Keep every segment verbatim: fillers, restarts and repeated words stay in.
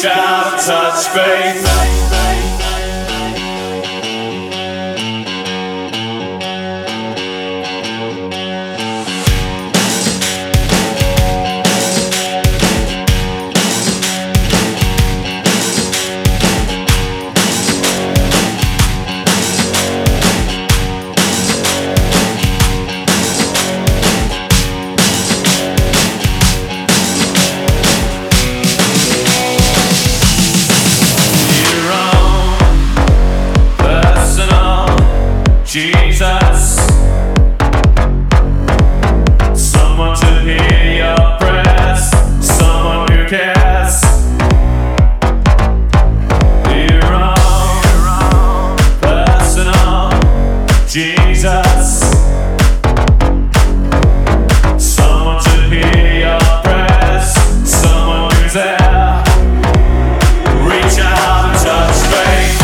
Reach out, touch faith. Jesus, someone to hear your prayers, someone who cares. Your own personal Jesus, someone to hear your prayers, someone who's there. Reach out and touch faith.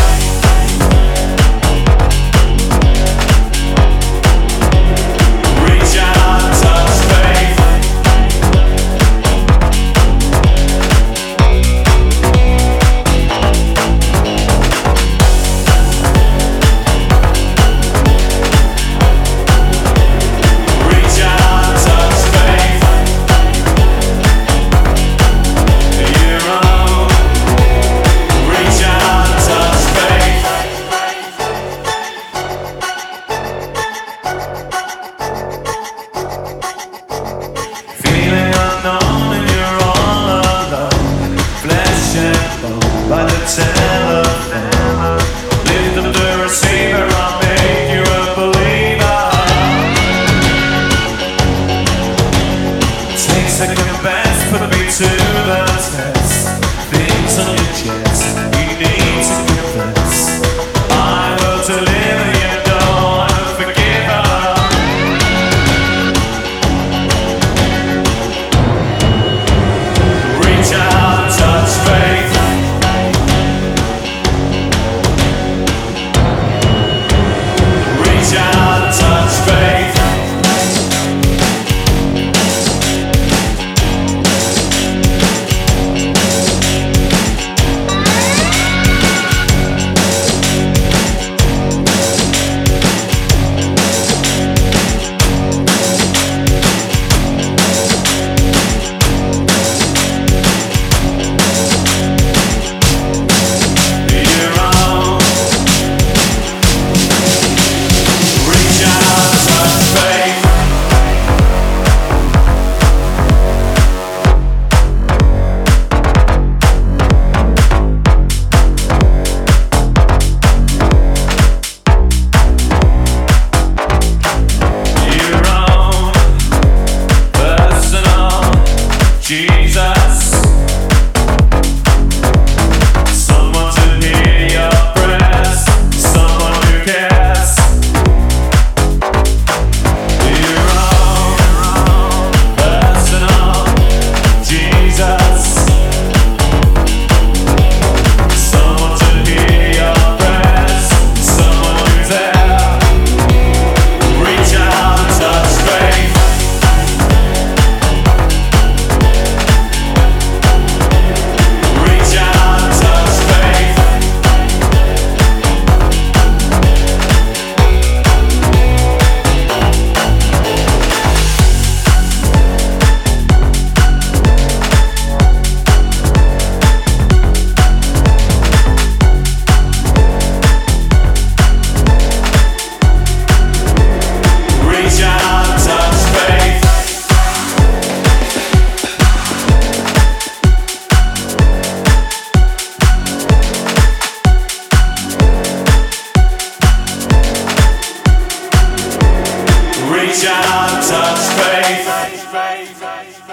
By the telephone, lift up the receiver, I'll make you a believer. Take second best, put me to the test. Things on your chest, you need to confess. I will deliver you, no, I'm a forgiver. Reach out and touch faith. Jesus, someone to hear your prayers, someone who cares. Your own personal Jesus, someone to hear your prayers, someone who's there. Reach out and touch faith. Reach out, touch faith.